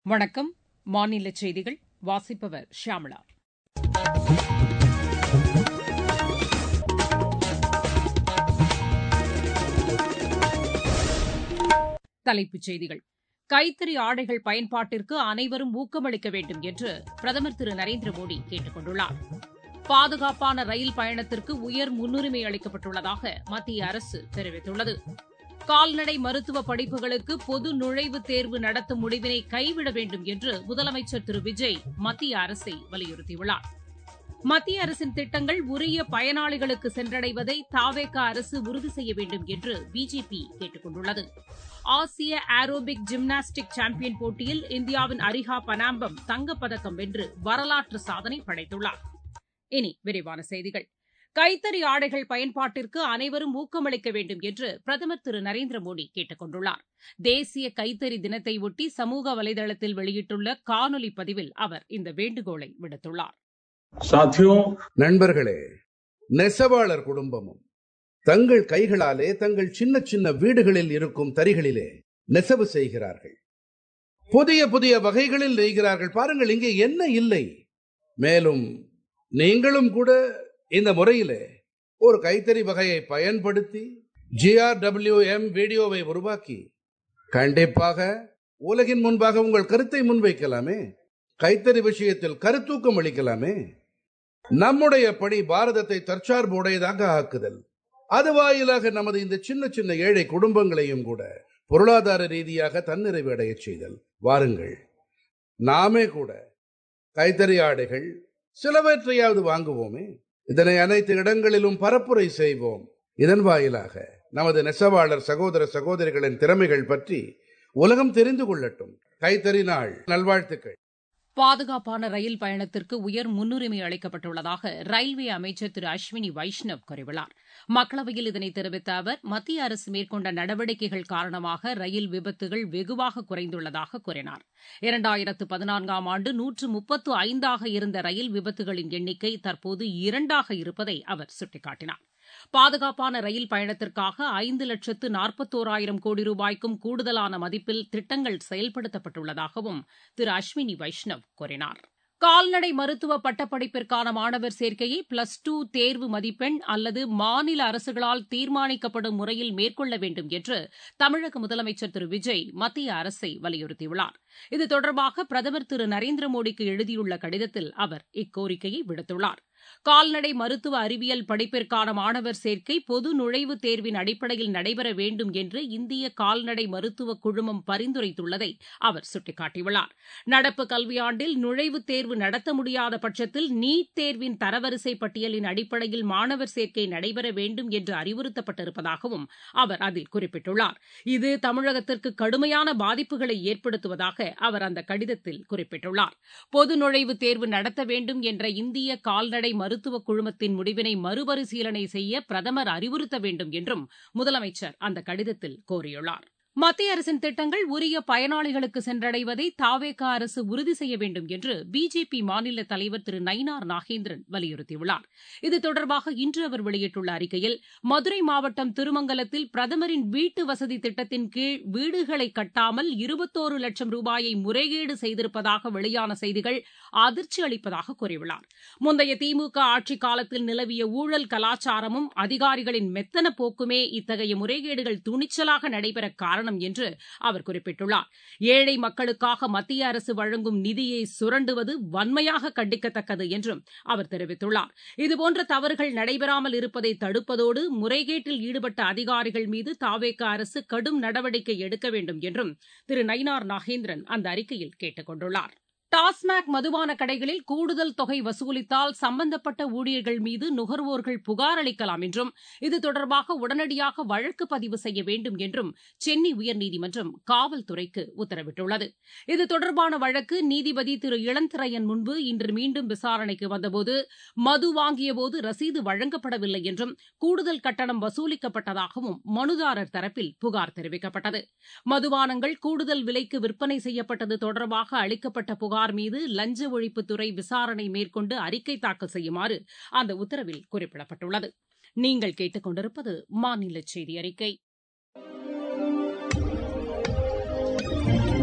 வணக்கம். மாநில செய்திகள் வாசிப்பவர் ஷியாமளா. தலைப்புச் செய்திகள். கைத்தறி ஆடைகள் பயன்பாட்டிற்கு அனைவரும் ஊக்கமளிக்க வேண்டும் என்று பிரதமர் திரு நரேந்திர மோடி கேட்டுக் கொண்டுள்ளார். பாதுகாப்பான ரயில் பயணத்திற்கு உயர் முன்னுரிமை அளிக்கப்பட்டுள்ளதாக மத்திய அரசு தெரிவித்துள்ளது. கால்நடை மருத்துவ படிப்புகளுக்கு பொது நுழைவுத் தேர்வு நடத்தும் முடிவினை கைவிட வேண்டும் என்று முதலமைச்சர் திரு விஜய் மத்திய அரசை வலியுறுத்தியுள்ளார். மத்திய அரசின் திட்டங்கள் உரிய பயனாளிகளுக்கு சென்றடைவதை தவேக அரசு உறுதி செய்ய வேண்டும் என்று பிஜேபி கேட்டுக் கொண்டுள்ளது. ஆசிய ஏரோபிக் ஜிம்னாஸ்டிக் சாம்பியன் போட்டியில் இந்தியாவின் அரிஹா பனாம்பம் தங்கப்பதக்கம் வென்று வரலாற்று சாதனை படைத்துள்ளார். இனி விரிவான செய்திகள். கைத்தறி ஆடைகள் பயன்பாட்டிற்கு அனைவரும் ஊக்கமளிக்க வேண்டும் என்று பிரதமர் திரு நரேந்திர மோடி கேட்டுக் கொண்டுள்ளார். தேசிய கைத்தறி தினத்தையொட்டி சமூக வலைதளத்தில் வெளியிட்டுள்ள காணொலி பதிவில் அவர் இந்த வேண்டுகோளை விடுத்துள்ளார். நண்பர்களே, நெசவாளர் குடும்பமும் தங்கள் கைகளாலே தங்கள் சின்ன சின்ன வீடுகளில் இருக்கும் தறிகளிலே நெசவு செய்கிறார்கள். புதிய புதிய வகைகளில் நெய்கிறார்கள். பாருங்கள், இங்கே என்ன இல்லை. மேலும் நீங்களும் கூட இந்த முறையிலே ஒரு கைத்தறி வகையை பயன்படுத்தி GRWM வீடியோவை உருவாக்கி கண்டிப்பாக உலகின் முன்பாக உங்கள் கருத்தை முன்வைக்கலாமே. கைத்தறி விஷயத்தில் கருத்தூக்கம் அளிக்கலாமே. நம்முடைய பணி பாரதத்தை தற்சார்பு உடையதாக ஆக்குதல். அது வாயிலாக நமது இந்த சின்ன சின்ன ஏழை குடும்பங்களையும் கூட பொருளாதார ரீதியாக தன்னிறைவு அடைய செய்தல். வாருங்கள், நாமே கூட கைத்தறி ஆடைகள் சிலவற்றையாவது வாங்குவோமே. இதனை அனைத்து இடங்களிலும் பரப்புரை செய்வோம். இதன் வாயிலாக நமது நெசவாளர் சகோதர சகோதரிகளின் திறமைகள் பற்றி உலகம் தெரிந்து கொள்ளட்டும். கைத்தறி நாள் நல்வாழ்த்துக்கள். பாதுகாப்பான ரயில் பயணத்திற்கு உயர் முன்னுரிமை அளிக்கப்பட்டுள்ளதாக ரயில்வே அமைச்சர் திரு அஸ்வினி வைஷ்ணவ் கூறியுள்ளார். மக்களவையில் இதனை தெரிவித்த அவர், மத்திய அரசு மேற்கொண்ட நடவடிக்கைகள் காரணமாக ரயில் விபத்துகள் வெகுவாக குறைந்துள்ளதாக கூறினார். 2014ஆம் ஆண்டு 135ஆக இருந்த ரயில் விபத்துகளின் எண்ணிக்கை தற்போது 2ஆக இருப்பதை அவர் சுட்டிக்காட்டினார். பாதுகாப்பான ரயில் பயணத்திற்காக 5,41,000 கோடி ரூபாய்க்கும் கூடுதலான மதிப்பில் திட்டங்கள் செயல்படுத்தப்பட்டுள்ளதாகவும் திரு அஸ்வினி வைஷ்ணவ் கூறினார். கால்நடை மருத்துவ பட்டப்படிப்பிற்கான மாணவர் சேர்க்கையை +2 தேர்வு மதிப்பெண் அல்லது மாநில அரசுகளால் தீர்மானிக்கப்படும் முறையில் மேற்கொள்ள வேண்டும் என்று தமிழக முதலமைச்சர் திரு விஜய் மத்திய அரசை வலியுறுத்தியுள்ளார். இது தொடர்பாக பிரதமர் திரு நரேந்திர மோடிக்கு எழுதியுள்ள கடிதத்தில் அவர் இக்கோரிக்கையை விடுத்துள்ளார். கால்நடை மருத்துவ அறிவியல் படிப்பிற்கான மாணவர் சேர்க்கை பொது நுழைவுத் தேர்வின் அடிப்படையில் நடைபெற வேண்டும் என்று இந்திய கால்நடை மருத்துவ குழுமம் பரிந்துரைத்துள்ளதை அவர் சுட்டிக்காட்டியுள்ளார். நடப்பு கல்வியாண்டில் நுழைவுத் தேர்வு நடத்த முடியாத பட்சத்தில் நீட் தேர்வின் தரவரிசை பட்டியலின் அடிப்படையில் மாணவர் சேர்க்கை நடைபெற வேண்டும் என்று அறிவுறுத்தப்பட்டிருப்பதாகவும் அவர் அதில் குறிப்பிட்டுள்ளார். இது தமிழகத்திற்கு கடுமையான பாதிப்புகளை ஏற்படுத்துவதாக அவர் அந்த கடிதத்தில் குறிப்பிட்டுள்ளார். பொது நுழைவுத் தேர்வு நடத்த வேண்டும் என்ற இந்திய கால்நடை மருத்துவ குழுமத்தின் முடிவினை மறுபரிசீலனை செய்ய பிரதமர் அறிவுறுத்த வேண்டும் என்றும் முதலமைச்சர் அந்த கடிதத்தில் கோரியுள்ளார். மத்திய அரசின் திட்டங்கள் உரிய பயனாளிகளுக்கு சென்றடைவதை தவேக அரசு உறுதி செய்ய வேண்டும் என்று பிஜேபி மாநில தலைவர் திரு நயினார் நாகேந்திரன் வலியுறுத்தியுள்ளார். இது தொடர்பாக இன்று அவர் வெளியிட்டுள்ள அறிக்கையில், மதுரை மாவட்டம் திருமங்கலத்தில் பிரதமரின் வீட்டு வசதி திட்டத்தின் கீழ் வீடுகளை கட்டாமல் 21 லட்சம் ரூபாயை முறைகேடு செய்திருப்பதாக வெளியான செய்திகள் அதிர்ச்சி அளிப்பதாக கூறியுள்ளார். முந்தைய திமுக ஆட்சிக் காலத்தில் நிலவிய ஊழல் கலாச்சாரமும் அதிகாரிகளின் மெத்தன போக்குமே இத்தகைய முறைகேடுகள் துணிச்சலாக நடைபெற காரணம் என்று அவர் குறிப்பிட்டுள்ளார். ஏழை மக்களுக்காக மத்திய அரசு வழங்கும் நிதியை சுரண்டுவது வன்மையாக கண்டிக்கத்தக்கது என்றும் அவர் தெரிவித்துள்ளார். இதுபோன்ற தவறுகள் நடைபெறாமல் இருப்பதை தடுப்பதோடு முறைகேட்டில் ஈடுபட்ட அதிகாரிகள் மீது தவேக அரசு கடும் நடவடிக்கை எடுக்க வேண்டும் என்றும் திரு நயினார் நாகேந்திரன் அந்த அறிக்கையில் கேட்டுக் கொண்டுள்ளார். டாஸ்மாக் மதுபான கடைகளில் கூடுதல் தொகை வசூலித்தால் சம்பந்தப்பட்ட ஊழியர்கள் மீது நுகர்வோர்கள் புகார் அளிக்கலாம் என்றும் இது தொடர்பாக உடனடியாக வழக்கு பதிவு செய்ய வேண்டும் என்றும் சென்னை உயர்நீதிமன்றம் காவல்துறைக்கு உத்தரவிட்டுள்ளது. இது தொடர்பான வழக்கு நீதிபதி திரு இளந்திரையன் முன்பு இன்று மீண்டும் விசாரணைக்கு வந்தபோது, மது வாங்கியபோது ரசீது வழங்கப்படவில்லை என்றும் கூடுதல் கட்டணம் வசூலிக்கப்பட்டதாகவும் மனுதாரர் தரப்பில் புகார் தெரிவிக்கப்பட்டது. மதுபானங்கள் கூடுதல் விலைக்கு விற்பனை செய்யப்பட்டது தொடர்பாக அளிக்கப்பட்ட புகார் மீது லஞ்ச ஒழிப்புத்துறை விசாரணை மேற்கொண்டு அறிக்கை தாக்கல் செய்யுமாறு அந்த உத்தரவில் குறிப்பிடப்பட்டுள்ளது. நீங்கள் கேட்டுக் கொண்டிருப்பது மாநில செய்தி அறிக்கை.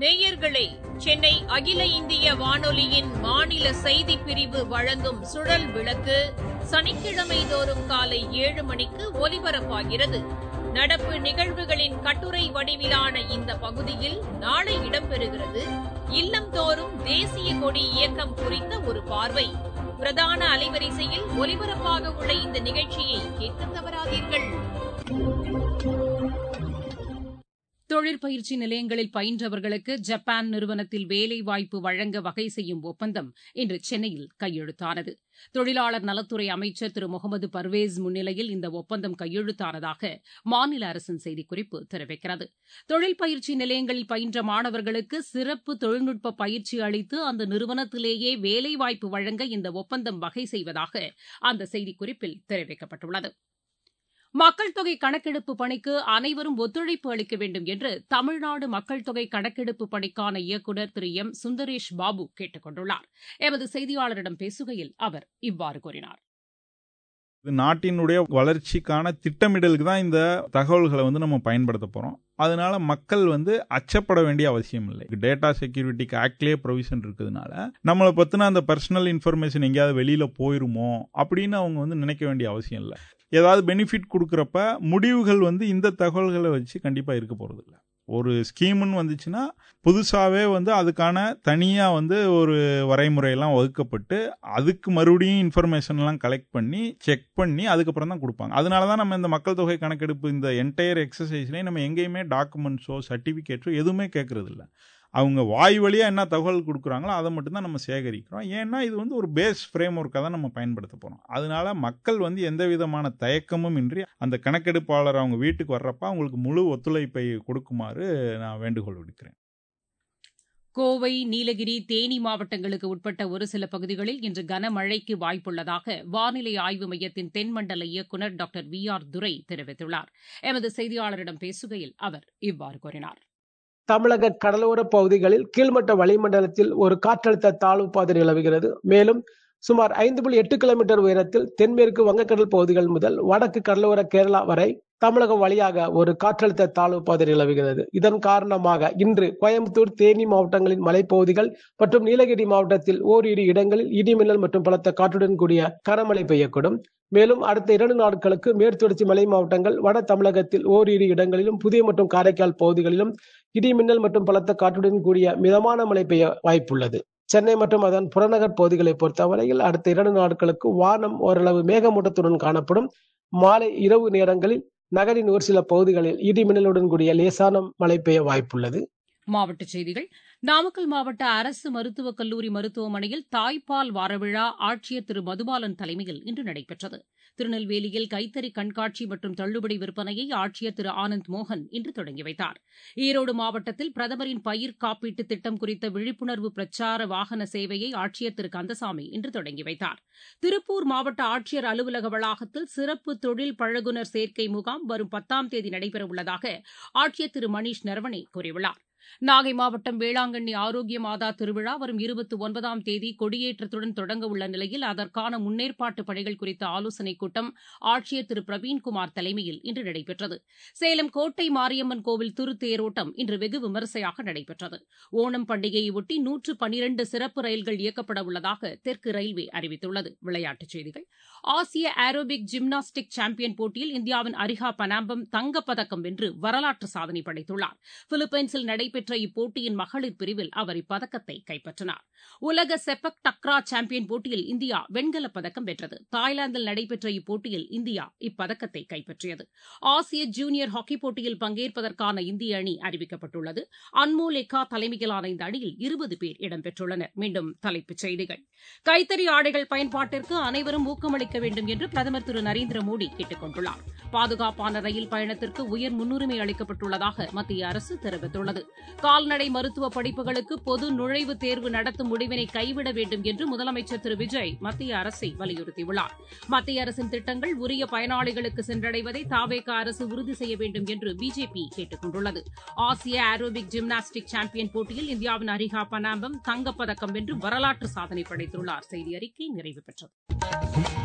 நேயர்களே, சென்னை அகில இந்திய வானொலியின் மாநில செய்திப் பிரிவு வழங்கும் சுழல் விளக்கு சனிக்கிழமை தோறும் காலை 7 மணிக்கு ஒலிபரப்பாகிறது. நடப்பு நிகழ்வுகளின் கட்டுரை வடிவிலான இந்த பகுதியில் நாளை இடம்பெறுகிறது இல்லம்தோறும் தேசிய கொடி இயக்கம் குறித்த ஒரு பார்வை. பிரதான அலைவரிசையில் ஒலிபரப்பாக உள்ள இந்த நிகழ்ச்சியை கேட்க தவறாதீர்கள். தொழிற்பயிற்சி நிலையங்களில் பயின்றவர்களுக்கு ஜப்பான் நிறுவனத்தில் வேலைவாய்ப்பு வழங்க வகை செய்யும் ஒப்பந்தம் இன்று சென்னையில் கையெழுத்தானது. தொழிலாளர் நலத்துறை அமைச்சர் திரு முகமது பர்வேஸ் முன்னிலையில் இந்த ஒப்பந்தம் கையெழுத்தானதாக மாநில அரசின் செய்திக்குறிப்பு தெரிவிக்கிறது. தொழில் பயிற்சி நிலையங்களில் பயின்ற மாணவர்களுக்கு சிறப்பு தொழில்நுட்ப பயிற்சி அளித்து அந்த நிறுவனத்திலேயே வேலைவாய்ப்பு வழங்க இந்த ஒப்பந்தம் வகை செய்வதாக அந்த செய்திக்குறிப்பில் தெரிவிக்கப்பட்டுள்ளது. மக்கள் தொகை கணக்கெடுப்பு பணிக்கு அனைவரும் ஒத்துழைப்பு அளிக்க வேண்டும் என்று தமிழ்நாடு மக்கள் தொகை கணக்கெடுப்பு பணிக்கான இயக்குநர் திரு எம் சுந்தரேஷ் பாபு கேட்டுக் கொண்டுள்ளார். எமது செய்தியாளரிடம் பேசுகையில் அவர் இவ்வாறு கூறினார். நாட்டினுடைய வளர்ச்சிக்கான திட்டமிடலுக்கு தான் இந்த தகவல்களை நம்ம பயன்படுத்த போறோம். அதனால மக்கள் அச்சப்பட வேண்டிய அவசியம் இல்லை. டேட்டா செக்யூரிட்டிக்கு ஆக்ட்லயே ப்ரொவிஷன் இருக்கிறதுனால நம்மளை பத்தின அந்த பர்சனல் இன்ஃபர்மேஷன் எங்கேயாவது வெளியில போயிருமோ அப்படின்னு அவங்க நினைக்க வேண்டிய அவசியம் இல்லை. ஏதாவது பெனிஃபிட் கொடுக்குறப்ப முடிவுகள் இந்த தகவல்களை வச்சு கண்டிப்பா இருக்க போறது இல்லை. ஒரு ஸ்கீம்னு வந்துச்சுன்னா புதுசாகவே அதுக்கான தனியாக ஒரு வரைமுறையெல்லாம் வகுக்கப்பட்டு அதுக்கு மறுபடியும் இன்ஃபர்மேஷன்லாம் கலெக்ட் பண்ணி செக் பண்ணி அதுக்கப்புறம் தான் கொடுப்பாங்க. அதனால தான் நம்ம இந்த மக்கள் தொகை கணக்கெடுப்பு இந்த என்டையர் எக்ஸசைஸ்லேயே நம்ம எங்கேயுமே டாக்குமெண்ட்ஸோ சர்டிஃபிகேட்டோ எதுவுமே கேட்கறது இல்லை. அவங்க வாய் வழியாக என்ன தகவல் கொடுக்குறாங்களோ அதை மட்டும்தான் நம்ம சேகரிக்கிறோம். ஏன்னா இது ஒரு பேஸ் ஃப்ரேம் ஒர்க்காக தான் நம்ம பயன்படுத்த போகிறோம். அதனால மக்கள் எந்த விதமான தயக்கமும் இன்றி அந்த கணக்கெடுப்பாளர் அவங்க வீட்டுக்கு வர்றப்ப அவங்களுக்கு முழு ஒத்துழைப்பை கொடுக்குமாறு நான் வேண்டுகோள் விடுக்கிறேன். கோவை, நீலகிரி, தேனி மாவட்டங்களுக்கு உட்பட்ட ஒரு சில பகுதிகளில் இன்று கனமழைக்கு வாய்ப்புள்ளதாக வானிலை ஆய்வு மையத்தின் தென்மண்டல இயக்குநர் டாக்டர் VR துரை தெரிவித்துள்ளார். எமது செய்தியாளரிடம் பேசுகையில் அவர் இவ்வாறு கூறினார். தமிழக கடலோர பகுதிகளில் கீழ்மட்ட வளிமண்டலத்தில் ஒரு காற்றழுத்த தாழ்வு பாதை நிலவுகிறது. மேலும் சுமார் 5.8 கிலோமீட்டர் உயரத்தில் தென்மேற்கு வங்கக்கடல் பகுதிகள் முதல் வடக்கு கடலோர கேரளா வரை தமிழகம் வழியாக ஒரு காற்றழுத்த தாழ்வு பாதை நிலவுகிறது. இதன் காரணமாக இன்று கோயம்புத்தூர், தேனி மாவட்டங்களின் மலைப்பகுதிகள் மற்றும் நீலகிரி மாவட்டத்தில் ஓரிரு இடங்களில் இடிமின்னல் மற்றும் பலத்த காற்றுடன் கூடிய கனமழை பெய்யக்கூடும். மேலும் அடுத்த 2 நாட்களுக்கு மேற்குத்தொடர்ச்சி மலை மாவட்டங்கள், வட தமிழகத்தில் ஓரிரு இடங்களிலும், புதிய மற்றும் காரைக்கால் பகுதிகளிலும் இடிமின்னல் மற்றும் பலத்த காற்றுடன் கூடிய மிதமான மழை பெய்ய வாய்ப்புள்ளது. சென்னை மற்றும் அதன் புறநகர் பகுதிகளை பொறுத்தவரையில் அடுத்த 2 நாட்களுக்கு வானம் ஓரளவு மேகமூட்டத்துடன் காணப்படும். மாலை இரவு நேரங்களில் நகரின் ஒரு சில பகுதிகளில் இடிமின்னலுடன் கூடிய லேசான மழை பெய்ய வாய்ப்புள்ளது. மாவட்டச் செய்திகள். நாமக்கல் மாவட்ட அரசு மருத்துவக் கல்லூரி மருத்துவமனையில் தாய்ப்பால் வாரவிழா ஆட்சியர் திரு மதுபாலன் தலைமையில் இன்று நடைபெற்றது. திருநெல்வேலியில் கைத்தறி கண்காட்சி மற்றும் தள்ளுபடி விற்பனையை ஆட்சியர் திரு ஆனந்த் மோகன் இன்று தொடங்கி வைத்தார். ஈரோடு மாவட்டத்தில் பிரதமரின் பயிர் காப்பீட்டு திட்டம் குறித்த விழிப்புணர்வு பிரச்சார வாகன சேவையை ஆட்சியர் திரு கந்தசாமி இன்று தொடங்கி வைத்தார். திருப்பூர் மாவட்ட ஆட்சியர் அலுவலக வளாகத்தில் சிறப்பு தொழில் பழகுனர் சேர்க்கை முகாம் வரும் 10ஆம் தேதி நடைபெறவுள்ளதாக ஆட்சியர் திரு மணீஷ் நரவணே கூறியுள்ளார். நாகை மாவட்டம் வேளாங்கண்ணி ஆரோக்கிய மாதா திருவிழா வரும் 29ஆம் தேதி கொடியேற்றத்துடன் தொடங்க உள்ள நிலையில் அதற்கான முன்னேற்பாட்டு பணிகள் குறித்த ஆலோசனைக் கூட்டம் ஆட்சியர் திரு பிரவீன்குமார் தலைமையில் இன்று நடைபெற்றது. சேலம் கோட்டை மாரியம்மன் கோவில் திருத்தேரோட்டம் இன்று வெகு விமரிசையாக நடைபெற்றது. ஓணம் பண்டிகையையொட்டி 112 சிறப்பு ரயில்கள் இயக்கப்பட உள்ளதாக தெற்கு ரயில்வே அறிவித்துள்ளது. விளையாட்டுச் செய்திகள். ஆசிய ஏரோபிக் ஜிம்னாஸ்டிக் சாம்பியன் போட்டியில் இந்தியாவின் அரிஹா பனாம்பம் தங்கப்பதக்கம் வென்று வரலாற்று சாதனை படைத்துள்ளார். பிலிப்பைன்ஸில் நடைபெற்ற இப்போட்டியின் மகளிர் பிரிவில் அவர் இப்பதக்கத்தை கைப்பற்றினார். உலக செப்பக் டக்ரா சாம்பியன் போட்டியில் இந்தியா வெண்கலப் பதக்கம் வென்றது. தாய்லாந்தில் நடைபெற்ற இப்போட்டியில் இந்தியா இப்பதக்கத்தை கைப்பற்றியது. ஆசிய ஜூனியர் ஹாக்கி போட்டியில் பங்கேற்பதற்கான இந்திய அணி அறிவிக்கப்பட்டுள்ளது. அன்மோல் எக்கா தலைமையிலான இந்த அணியில் 20 பேர் இடம்பெற்றுள்ளனர். மீண்டும் தலைப்புச் செய்திகள். கைத்தறி ஆடைகள் பயன்பாட்டிற்கு அனைவரும் ஊக்கமளிக்க வேண்டும் என்று பிரதமர் திரு நரேந்திர மோடி கேட்டுக் கொண்டுள்ளார். பாதுகாப்பான ரயில் பயணத்திற்கு உயர் முன்னுரிமை அளிக்கப்பட்டுள்ளதாக மத்திய அரசு தெரிவித்துள்ளது. கால்நடை மருத்துவ படிப்புகளுக்கு பொது நுழைவுத் தேர்வு நடத்தும் முடிவினை கைவிட வேண்டும் என்று முதலமைச்சர் திரு விஜய் மத்திய அரசை வலியுறுத்தியுள்ளார். மத்திய அரசின் திட்டங்கள் உரிய பயனாளிகளுக்கு சென்றடைவதை தவேக அரசு உறுதி செய்ய வேண்டும் என்று பிஜேபி கேட்டுக் கொண்டுள்ளது. ஆசிய ஏரோபிக் ஜிம்னாஸ்டிக் சாம்பியன் போட்டியில் இந்தியாவின் அரிஹா பனாம்பம் தங்கப்பதக்கம் வென்று வரலாற்று சாதனை படைத்துள்ளார். செய்தி அறிக்கை நிறைவு பெற்றது.